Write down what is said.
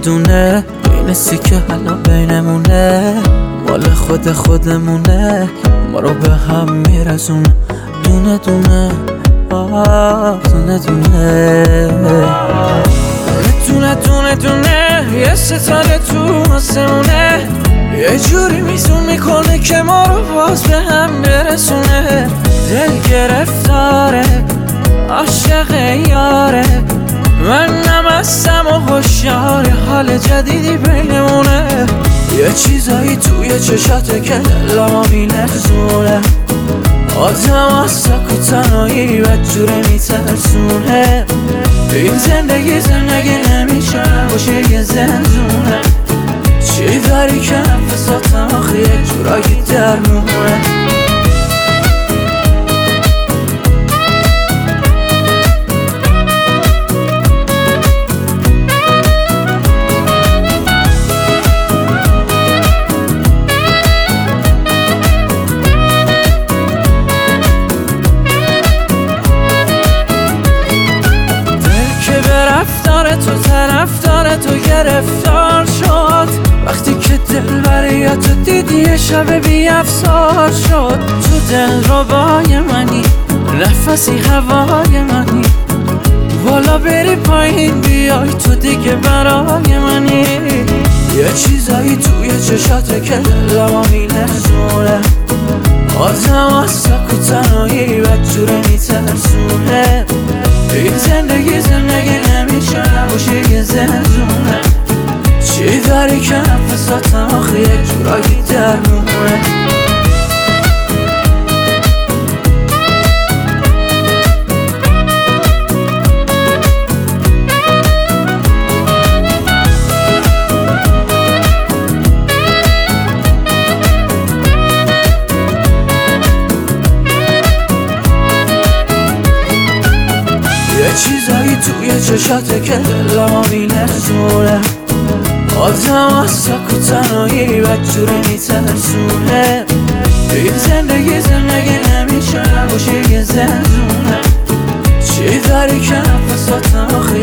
دونه این سیکه حالا بینمونه، مال خودمونه، ما رو به هم میرسونه. دونه دونه دونه دونه دونه دونه یه ستاره تو آسمونه، یه جوری میزون میکنه که ما رو باز به هم برسونه. دل گرفتاره عاشق یاره، من نمستم و هوشیار حال جدیدی بینمونه. یه چیزایی توی چشاته که دلمو میلرزونه، آدم از سک و تنهایی بدجوره میترسونه. این زندگی نمیشه باشه یه زندونه، چی داری که نفساتم آخه یک جورایی درمونه. تو طرفدار تو گرفتار شد، وقتی که دل بریاتو دیدی یه شب بی افسار شد. تو دل ربای منی، نفسی هوای منی، بالا بری پایین بیای تو دیگه برای منی. یه چیزایی توی چشاته که دلمو میلرزونه، آدم از سک و تنهایی بدجوره میترسونه. این زندگی نمیشه نباشه یه زندونه، چی داری که نفساتم آخه یک جورایی درمونه. یه چیزایی توی چشاته که دلمو میلرزونه، آدم از سک و تنهایی بدجوره میترسونه. این زندگی نمیشه نباشه یه زندونه، چی داری که نفساتم آخه